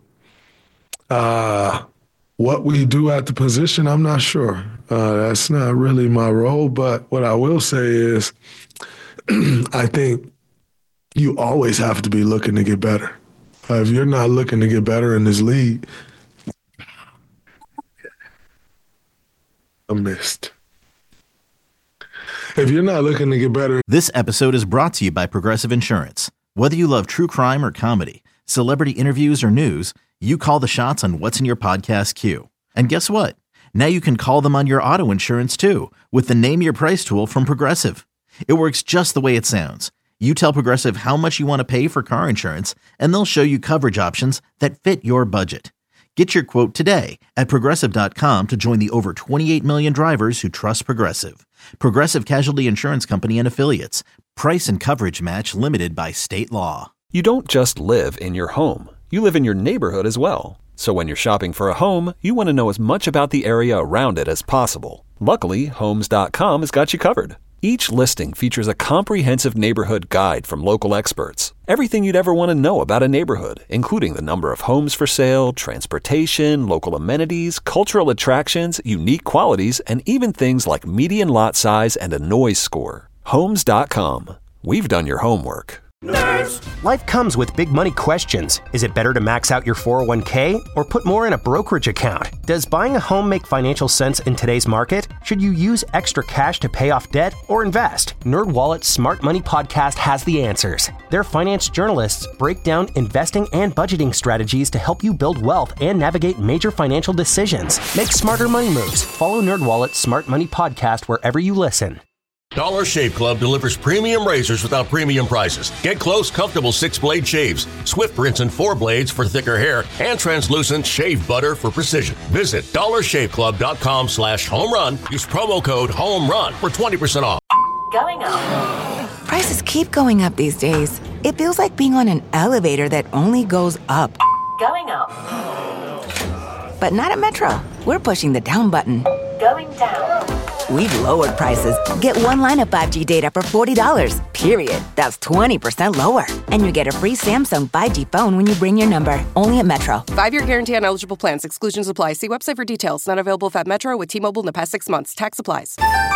What we do at the position, I'm not sure. That's not really my role, but what I will say is I think you always have to be looking to get better. If you're not looking to get better in this league, I missed. If you're not looking to get better.
This episode is brought to you by Progressive Insurance. Whether you love true crime or comedy, celebrity interviews or news, you call the shots on what's in your podcast queue. And guess what? Now you can call them on your auto insurance too, with the Name Your Price tool from Progressive. It works just the way it sounds. You tell Progressive how much you want to pay for car insurance, and they'll show you coverage options that fit your budget. Get your quote today at Progressive.com to join the over 28 million drivers who trust Progressive. Progressive Casualty Insurance Company and Affiliates. Price and coverage match limited by state law.
You don't just live in your home. You live in your neighborhood as well. So when you're shopping for a home, you want to know as much about the area around it as possible. Luckily, Homes.com has got you covered. Each listing features a comprehensive neighborhood guide from local experts. Everything you'd ever want to know about a neighborhood, including the number of homes for sale, transportation, local amenities, cultural attractions, unique qualities, and even things like median lot size and a noise score. Homes.com. We've done your homework.
Nerds. Life comes with big money questions. Is it better to max out your 401k or put more in a brokerage account? Does buying a home make financial sense in today's market? Should you use extra cash to pay off debt or invest? NerdWallet's Smart Money Podcast has the answers. Their finance journalists break down investing and budgeting strategies to help you build wealth and navigate major financial decisions. Make smarter money moves. Follow NerdWallet's Smart Money Podcast wherever you listen.
Dollar Shave Club delivers premium razors without premium prices. Get close, comfortable 6-blade shaves, swift rinse and 4 blades for thicker hair, and translucent shave butter for precision. Visit dollarshaveclub.com/homerun. Use promo code HOMERUN for 20% off.
Going up. Prices keep going up these days. It feels like being on an elevator that only goes up. Going up. But not at Metro. We're pushing the down button. Going down. We've lowered prices. Get one line of 5G data for $40, period. That's 20% lower. And you get a free Samsung 5G phone when you bring your number. Only at Metro.
5-year guarantee on eligible plans. Exclusions apply. See website for details. Not available at Metro with T-Mobile in the past 6 months. Tax applies.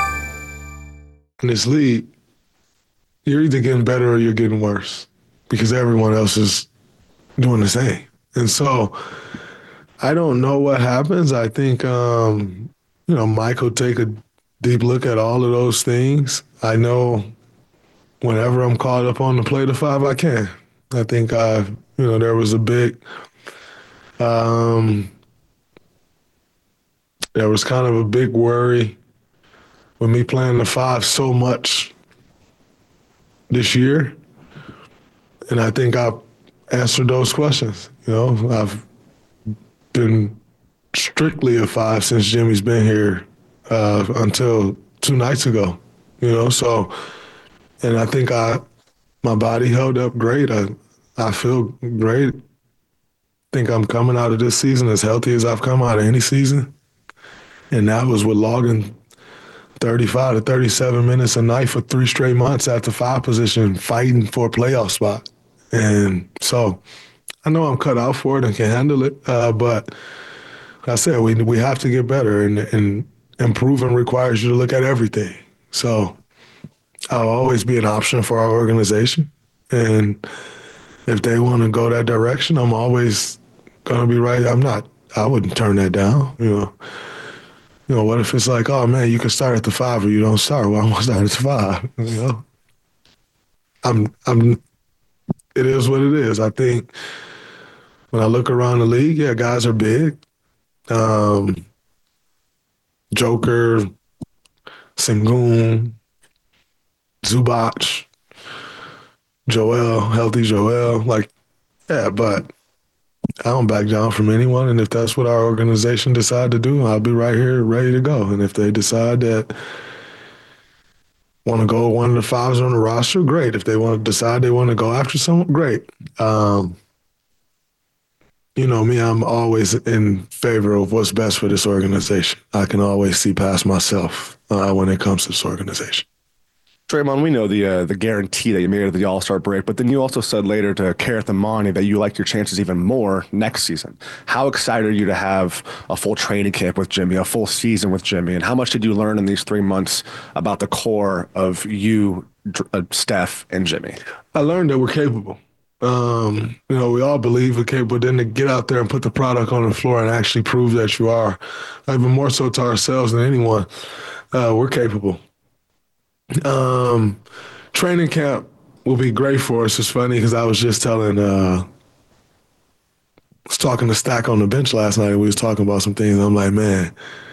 In this league, you're either getting better or you're getting worse because everyone else is doing the same. And so I don't know what happens. I think, Mike will take a deep look at all of those things. I know whenever I'm called up on the play to 5, I can. I think there was a big, there was kind of a big worry with me playing the 5 so much this year. And I think I've answered those questions. I've been strictly a 5 since Jimmy's been here until 2 nights ago, so, and I think my body held up great. I feel great. I think I'm coming out of this season as healthy as I've come out of any season. And that was with logging 35 to 37 minutes a night for 3 straight months at the 5 position, fighting for a playoff spot. And so I know I'm cut out for it and can handle it, but like I said, we have to get better, and improving requires you to look at everything. So I'll always be an option for our organization. And if they want to go that direction, I'm always going to be right. I wouldn't turn that down. What if it's like, oh man, you can start at the 5 or you don't start? Well, I'm going to start at the 5. It is what it is. I think when I look around the league, yeah, guys are big. Joker, Sengun, Zubac, healthy Joel. But I don't back down from anyone. And if that's what our organization decide to do, I'll be right here ready to go. And if they decide that want to go one of the 5s on the roster, great. If they want to decide they want to go after someone, great. Me, I'm always in favor of what's best for this organization. I can always see past myself when it comes to this organization.
Draymond, we know the guarantee that you made at the All-Star break, but then you also said later to Kareth and Monty that you like your chances even more next season. How excited are you to have a full training camp with Jimmy, a full season with Jimmy, and how much did you learn in these 3 months about the core of you, Steph, and Jimmy?
I learned that we're capable. We all believe we're capable. Then to get out there and put the product on the floor and actually prove that you are, even more so to ourselves than anyone, we're capable. Training camp will be great for us. It's funny because I was just talking to Stack on the bench last night, and we was talking about some things. I'm like, man,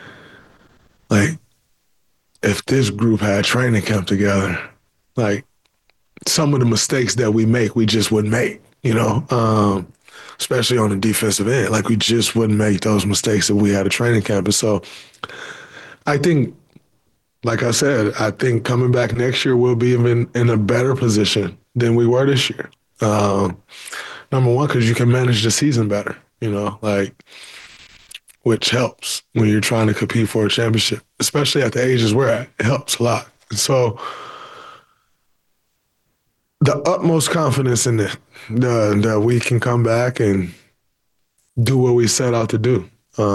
if this group had training camp together, some of the mistakes that we make, we just wouldn't make, especially on the defensive end. We just wouldn't make those mistakes if we had a training camp. And so I think, like I think coming back next year, we'll be in a better position than we were this year. Number one, because you can manage the season better, which helps when you're trying to compete for a championship, especially at the ages we're at. It helps a lot. And so the utmost confidence in that we can come back and do what we set out to do.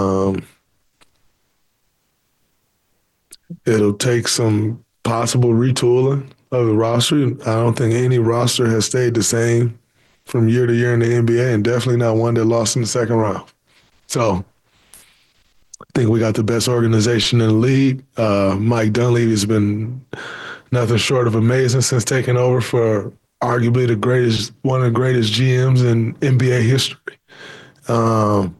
It'll take some possible retooling of the roster. I don't think any roster has stayed the same from year to year in the NBA, and definitely not one that lost in the second round. So I think we got the best organization in the league. Mike Dunleavy has been nothing short of amazing since taking over for arguably one of the greatest GMs in NBA history. Come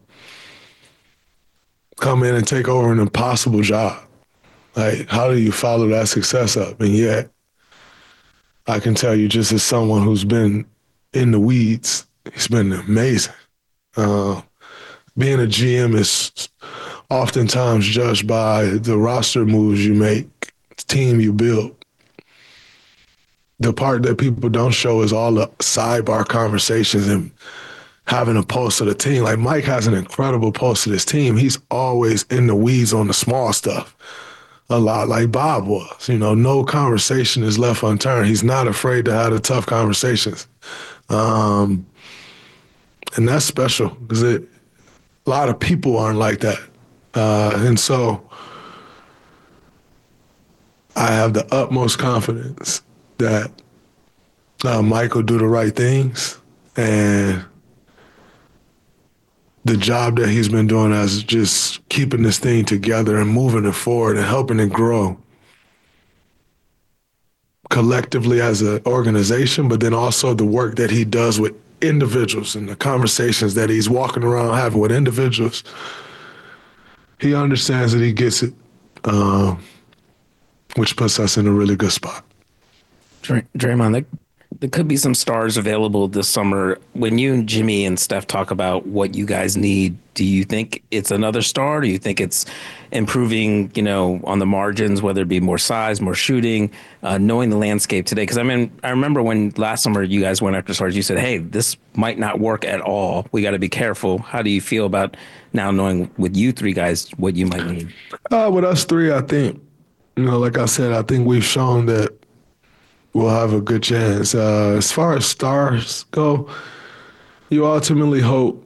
in and take over an impossible job. Like, how do you follow that success up? And yet, I can tell you, just as someone who's been in the weeds, it's been amazing. Being a GM is oftentimes judged by the roster moves you make, the team you build. The part that people don't show is all the sidebar conversations and having a pulse of the team. Like, Mike has an incredible pulse of this team. He's always in the weeds on the small stuff, a lot like Bob was. No conversation is left unturned. He's not afraid to have the tough conversations. And that's special because a lot of people aren't like that. And so I have the utmost confidence that Mike will do the right things, and the job that he's been doing as just keeping this thing together and moving it forward and helping it grow collectively as an organization, but then also the work that he does with individuals and the conversations that he's walking around having with individuals. He understands that he gets it, which puts us in a really good spot.
Draymond, there could be some stars available this summer. When you and Jimmy and Steph talk about what you guys need, do you think it's another star? Do you think it's improving, on the margins, whether it be more size, more shooting, knowing the landscape today? Because, I remember when last summer you guys went after stars, you said, hey, this might not work at all. We got to be careful. How do you feel about now knowing with you three guys what you might need?
With us three, I think, like I said, I think we've shown that we'll have a good chance. As far as stars go, you ultimately hope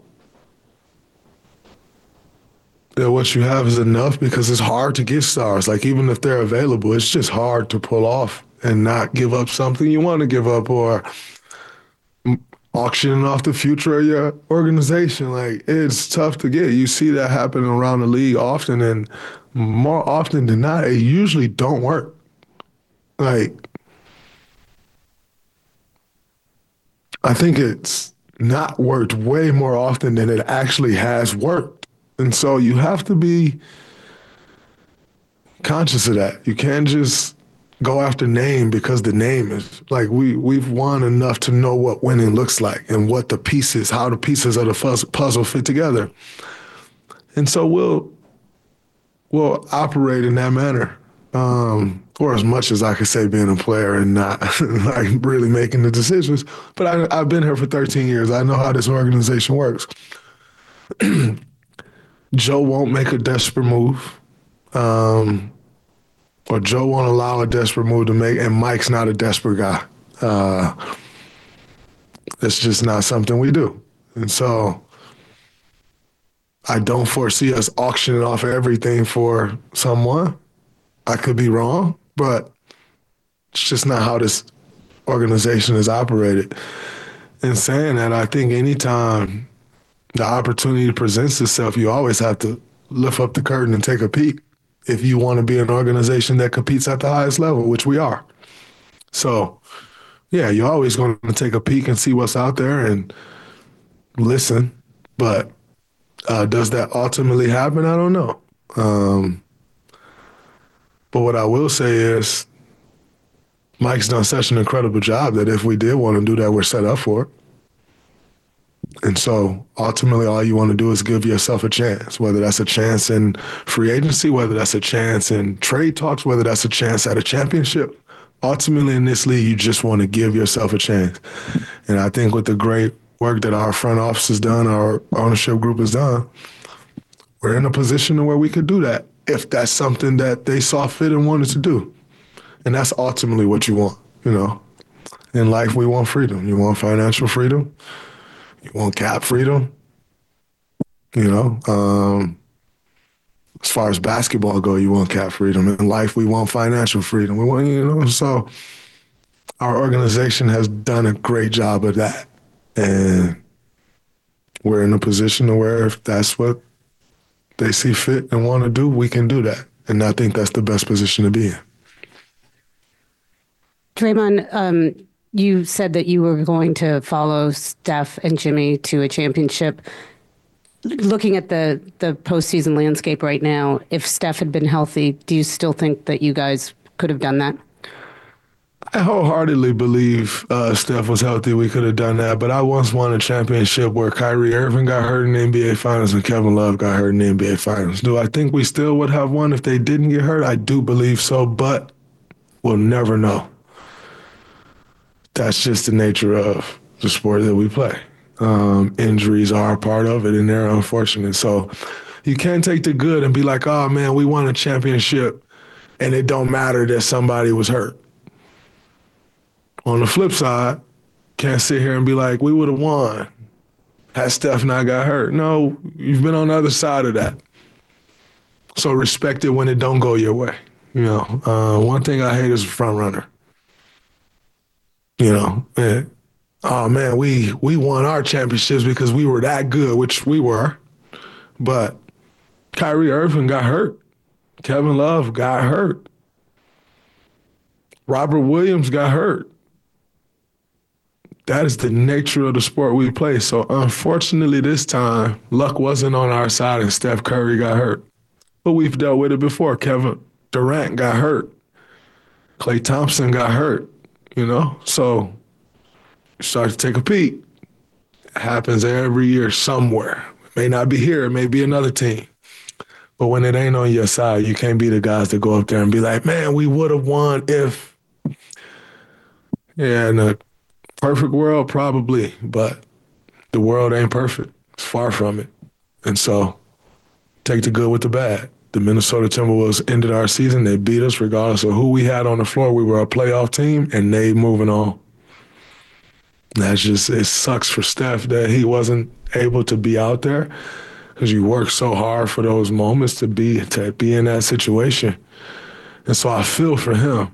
that what you have is enough, because it's hard to get stars. Like, even if they're available, it's just hard to pull off and not give up something you want to give up, or auctioning off the future of your organization. Like, it's tough to get. You see that happening around the league often, and more often than not, it usually don't work. Like, I think it's not worked way more often than it actually has worked. And so you have to be conscious of that. You can't just go after name because the name is like, we've won enough to know what winning looks like and what the pieces, how the pieces of the puzzle fit together. And so we'll operate in that manner. Or as much as I could say being a player and not like really making the decisions. But I've been here for 13 years. I know how this organization works. Joe won't make a desperate move. Or Joe won't allow a desperate move to make, and Mike's not a desperate guy. It's just not something we do. And so I don't foresee us auctioning off everything for someone. I could be wrong, but it's just not how this organization is operated. In saying that, I think anytime the opportunity presents itself, you always have to lift up the curtain and take a peek if you want to be an organization that competes at the highest level, which we are. So, yeah, you're always going to take a peek and see what's out there and listen. But does that ultimately happen? I don't know. But what I will say is Mike's done such an incredible job that if we did want to do that, we're set up for it. And so ultimately all you want to do is give yourself a chance, whether that's a chance in free agency, whether that's a chance in trade talks, whether that's a chance at a championship. Ultimately in this league, you just want to give yourself a chance. And I think with the great work that our front office has done, our ownership group has done, we're in a position where we could do that if that's something that they saw fit and wanted to do. And that's ultimately what you want, you know. In life, we want freedom. You want financial freedom. You want cap freedom. You know, as far as basketball go, you want cap freedom. In life, we want financial freedom. We want, you know, so our organization has done a great job of that. And we're in a position where if that's what they see fit and want to do, we can do that. And I think that's the best position to be in.
Draymond, you said that you were going to follow Steph and Jimmy to a championship. Looking at the postseason landscape right now, if Steph had been healthy, do you still think that you guys could have done that?
I wholeheartedly believe Steph was healthy, we could have done that. But I once won a championship where Kyrie Irving got hurt in the NBA Finals and Kevin Love got hurt in the NBA Finals. Do I think we still would have won if they didn't get hurt? I do believe so, but we'll never know. That's just the nature of the sport that we play. Injuries are a part of it, and they're unfortunate. So you can't take the good and be like, oh, man, we won a championship, and it don't matter that somebody was hurt. On the flip side, can't sit here and be like, we would have won had Steph not got hurt. No, you've been on the other side of that. So respect it when it don't go your way. You know, one thing I hate is a front runner. You know, and, oh, man, we won our championships because we were that good, which we were. But Kyrie Irving got hurt. Kevin Love got hurt. Robert Williams got hurt. That is the nature of the sport we play. So unfortunately this time, luck wasn't on our side and Steph Curry got hurt. But we've dealt with it before. Kevin Durant got hurt. Klay Thompson got hurt, you know? So you start to take a peek. It happens every year somewhere. It may not be here. It may be another team. But when it ain't on your side, you can't be the guys that go up there and be like, man, we would have won if. Yeah, in a perfect world, probably. But the world ain't perfect. It's far from it. And so take the good with the bad. The Minnesota Timberwolves ended our season. They beat us regardless of who we had on the floor. We were a playoff team, and they moving on. That's just, it sucks for Steph that he wasn't able to be out there because you work so hard for those moments to be in that situation. And so I feel for him.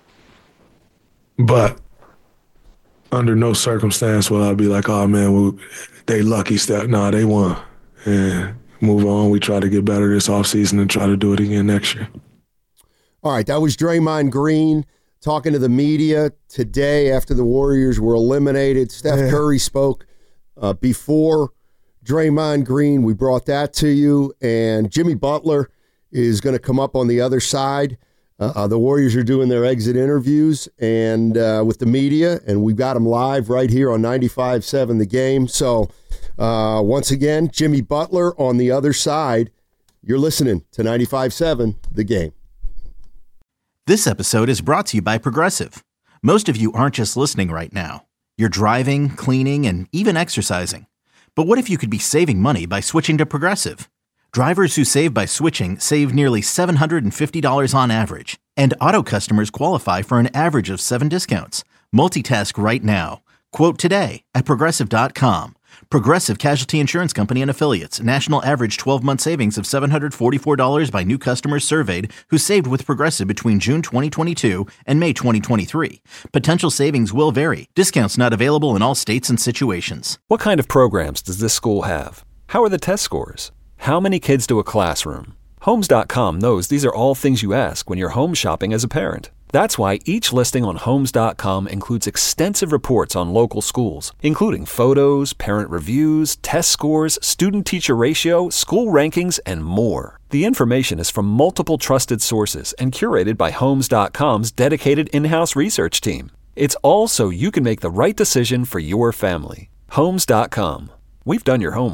But under no circumstance will I be like, oh, man, they lucky Steph. No, they won. And move on. We try to get better this offseason and try to do it again next year.
All right, that was Draymond Green talking to the media today after the Warriors were eliminated. Steph Curry spoke before Draymond Green. We brought that to you. And Jimmy Butler is going to come up on the other side. The Warriors are doing their exit interviews and with the media, and we've got them live right here on 95.7 The Game. So once again, Jimmy Butler on the other side. You're listening to 95.7 The Game.
This episode is brought to you by Progressive. Most of you aren't just listening right now. You're driving, cleaning, and even exercising. But what if you could be saving money by switching to Progressive? Drivers who save by switching save nearly $750 on average, and auto customers qualify for an average of 7 discounts. Multitask right now. Quote today at Progressive.com. Progressive Casualty Insurance Company and Affiliates. National average 12-month savings of $744 by new customers surveyed who saved with Progressive between June 2022 and May 2023. Potential savings will vary. Discounts not available in all states and situations.
What kind of programs does this school have? How are the test scores? How many kids do a classroom? Homes.com knows these are all things you ask when you're home shopping as a parent. That's why each listing on Homes.com includes extensive reports on local schools, including photos, parent reviews, test scores, student-teacher ratio, school rankings, and more. The information is from multiple trusted sources and curated by Homes.com's dedicated in-house research team. It's all so you can make the right decision for your family. Homes.com. We've done your homework.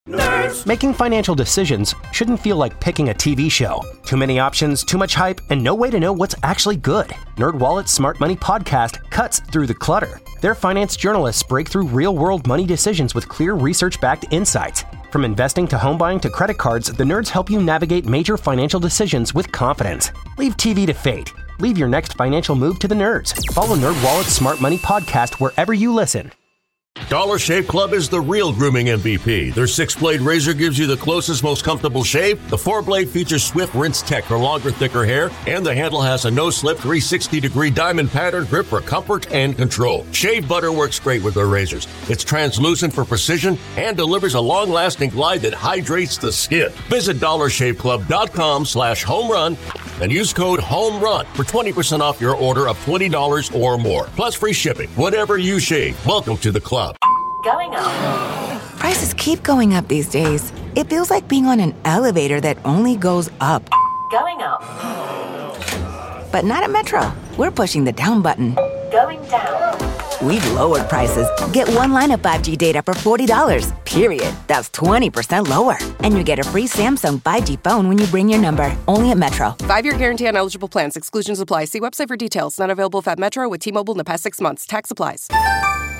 Making financial decisions shouldn't feel like picking a TV show. Too many options, too much hype, and no way to know what's actually good. NerdWallet's Smart Money podcast cuts through the clutter. Their finance journalists break through real-world money decisions with clear research-backed insights. From investing to home buying to credit cards, the nerds help you navigate major financial decisions with confidence. Leave TV to fate. Leave your next financial move to the nerds. Follow NerdWallet's Smart Money podcast wherever you listen.
Dollar Shave Club is the real grooming MVP. Their 6-blade razor gives you the closest, most comfortable shave. The 4-blade features Swift Rinse Tech for longer, thicker hair. And the handle has a no-slip 360-degree diamond pattern grip for comfort and control. Shave butter works great with their razors. It's translucent for precision and delivers a long-lasting glide that hydrates the skin. Visit DollarShaveClub.com/homerun and use code HOMERUN for 20% off your order of $20 or more. Plus free shipping. Whatever you shave, welcome to the club.
Going up. Prices keep going up these days. It feels like being on an elevator that only goes up. Going up. But not at Metro. We're pushing the down button. Going down. We've lowered prices. Get one line of 5G data for $40, period. That's 20% lower. And you get a free Samsung 5G phone when you bring your number. Only at Metro.
5-year guarantee on eligible plans. Exclusions apply. See website for details. Not available at Metro with T-Mobile in the past 6 months. Tax applies.